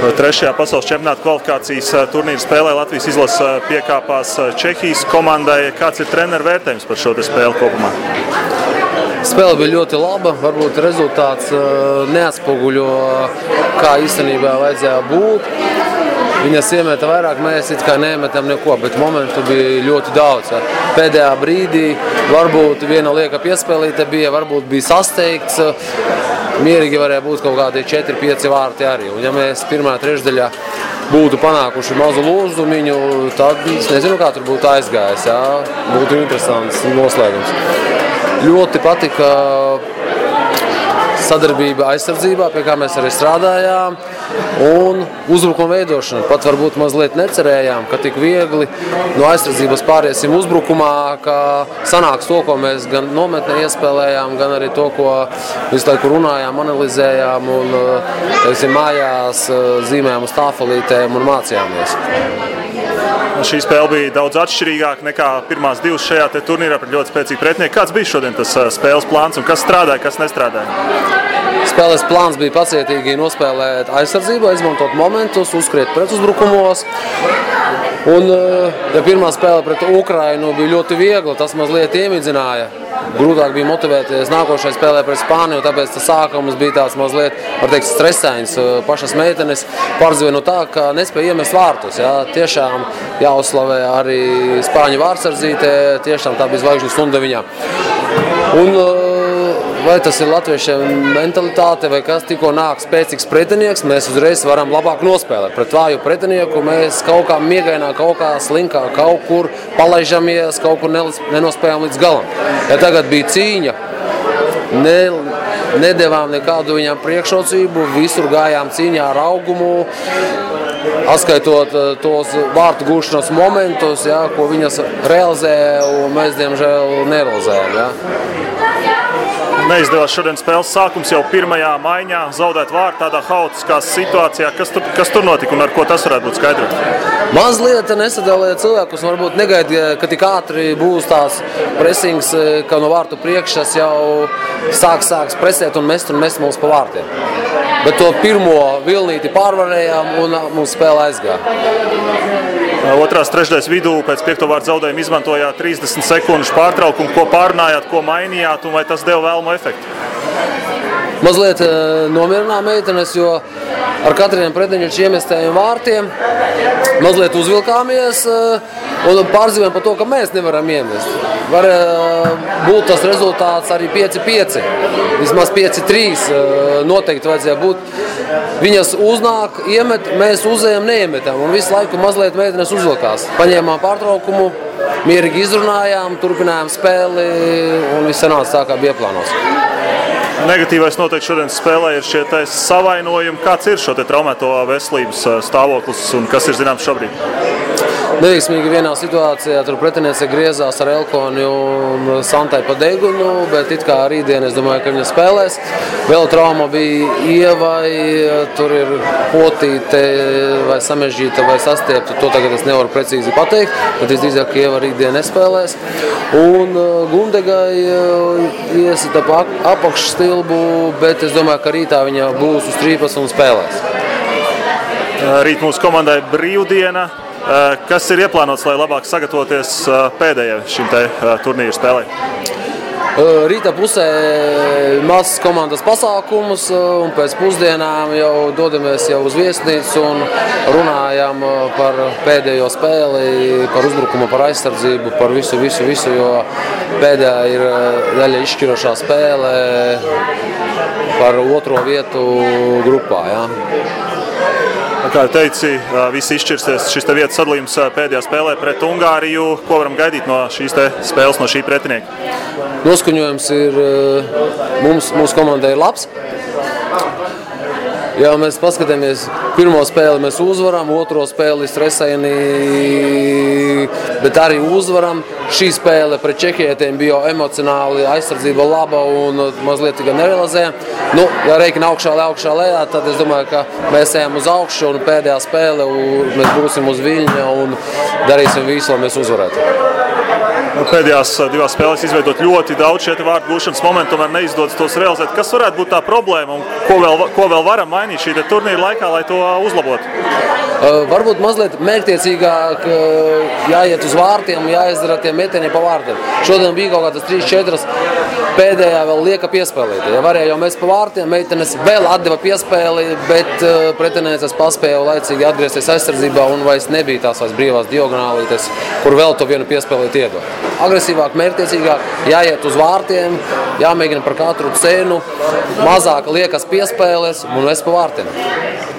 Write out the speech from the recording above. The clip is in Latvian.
Trešajā pasaules čempionāta kvalifikācijas turnīra spēlē Latvijas izlase piekāpās Čehijas komandai. Kāds ir treneru vērtējums par šo spēli kopumā? Spēle bija ļoti laba. Varbūt rezultāts neatspoguļo, kā īstenībā vajadzēja būt. Viņas iemeta vairāk, mēs it kā neiemetam neko, bet momentu bija ļoti daudz. Pēdējā brīdī varbūt viena lieka piespēlīta bija, varbūt bija sasteigts. Mierīgi varēja būt kaut kādi 4-5 vārti arī. Un ja mēs pirmā trešdaļā būtu panākuši mazu lūzumiņu, tad es nezinu, kā tur būtu aizgājis. Jā. Būtu interesants noslēgums. Ļoti patika sadarbība aizsardzībā, pie kā mēs arī strādājām, un uzbrukuma veidošana. Pat varbūt mazliet necerējām, ka tik viegli no aizsardzības pāriesim uzbrukumā, ka sanāks to, ko mēs gan nometnē iespēlējām, gan arī to, ko visu laiku runājām, analizējām un mājās zīmējām uz tāfelītēm un mācījāmies. Šī spēle bija daudz atšķirīgāka nekā pirmās divas šajā turnīrā pret ļoti spēcīgu pretinieku. Kāds bija šodien tas spēles plāns un kas strādāja, kas nestrādāja? Spēles plāns bija pacietīgi nospēlēt aizsardzībā, izmantot momentus, uzskriet pretuzbrukumos. Un, ja pirmā spēle pret Ukrainu bija ļoti viegla, tas mazliet iemidzināja. Grūtāk bija motivēties nākošajai spēlē pret Spāniju, tāpēc tas sākums bija tāds mazliet, var teikt, stresains. Pašas meitenes pārdzīvoja no tā, ka nespēja iemest vārtus. Jā. Tiešām jāuzslavē arī Spāņu vārdsardzīte, tiešām tā bija zvaigžņu stunda viņā. Un, vai tas ir latviešiem mentalitāte vai kas, tikko nāk spēcīgs pretinieks, mēs uzreiz varam labāk nospēlēt. Pret vāju pretinieku mēs kaut kā miegainā, kaut kā slinkā, kaut kur palaižamies, kaut kur nenospējām līdz galam. Ja tagad bija cīņa, nedevām nekādu viņām priekšrocību, visur gājām cīņā ar augumu, atskaitot tos vārtu gūšanas momentus, ja, ko viņas realizē, un mēs, diemžēl, nerealizējam. Ja. Neizdevās šodien spēles sākums jau pirmajā maiņā, zaudēt vārtu tādā haotiskā situācijā. Kas tur notika un ar ko tas varētu būt skaidrot? Mazliet nesadalīja cilvēkus, varbūt negaidīja, ka tik ātri būs tās presings, ka no vārtu priekšas jau sāks presēt un mest mums pa vārtiem. Bet to pirmo vilnīti pārvarējām un mums spēle aizgāja. Otrās trešdaļas vidū pēc 5. vārtu zaudējuma izmantojāt 30 sekundžu pārtraukumu. Ko pārunājāt, ko mainījāt un vai tas deva vēlamo efektu? Mazliet nomierinām meitenes, jo ar katriem pretinieču iemestējiem vārtiem mazliet uzvilkāmies un pārdzīvojam par to, ka mēs nevaram iemest. Var būt tas rezultāts arī 5-5, vismaz 5-3 noteikti vajadzēja būt. Viņas uznāk, iemet, mēs uzējam, neiemetam un visu laiku mazliet meitenes uzvilkās. Paņēmām pārtraukumu, mierīgi izrunājām, turpinājām spēli un viss sanāca tā, kā bija plānots. Negatīvais noteikti šodienas spēlē ir šie savainojumi. Kāds ir šo traumēto veselības stāvoklis un kas ir zināms šobrīd? Neveiksmīgi vienā situācijā tur pretiniece griezās ar Elkoni un Santai pa degunu, bet it kā rītdien es domāju, ka viņa spēlēs. Vēl trauma bija Ievai, tur ir potīte vai samežģīta vai sastiepta, to tagad es nevaru precīzi pateikt, bet visdrīzāk, ka Ieva rītdien nespēlēs. Un Gundegai iesita pa apakšstilbu, bet es domāju, ka rītā viņa būs uz trīpas un spēlēs. Rīt mūsu komandai brīvdiena. Kas ir ieplānots, lai labāk sagatavoties pēdējai šim turnīru spēlē? Rīta pusē mazs komandas pasākums un pēc pusdienām jau dodamies jau uz viesnīcu un runājam par pēdējo spēli, par uzbrukumu, par aizsardzību, par visu, jo pēdējā ir daļa izšķirošā spēle par otro vietu grupā. Ja. Kā teici, viss izšķirsies šis vietas sadalījums pēdējā spēlē pret Ungāriju. Ko varam gaidīt no šīs spēles, no šī pretinieka? Noskaņojums ir mūsu komandai labs. Ja mēs paskatāmies, pirmo spēli mēs uzvaram, otro spēli stresaini, bet arī uzvaram. Šī spēle pret čehietiem bija emocionāli, aizsardzība laba un mazliet tikai nerealizējām. Ja rēķina augšā lejā, tad es domāju, ka mēs ejam uz augšu un pēdējā spēle mēs būsim uz viļņa un darīsim visu, lai mēs uzvarētu. Pēdējās 2 spēlēs izveidot ļoti daudz šie vārtu gūšanas momentu, tomēr neizdodas tos realizēt. Kas varētu būt tā problēma un ko vēl varam mainīt šī turnīra laikā, lai to uzlabotu? Varbūt mazliet mērķtiecīgāk jāiet uz vārtiem, jāizdara tie metieni pa vārtiem. Šodien bija kaut kādas 3-4 pēdējā vēl lieka piespēlēt. Ja varēja jau mest pa vārtiem, meitenes vēl atdeva piespēli, bet pretinieks paspēja laicīgi atgriezties aizsardzībā un vairs nebija tās brīvās diagonālītes, kur vēl to vienu piespēlēt iedot. Agresīvāk, mērķtiecīgāk, jāiet uz vārtiem, jāmēģina par katru cenu, mazāk liekas piespēles un vest pa vārtiem.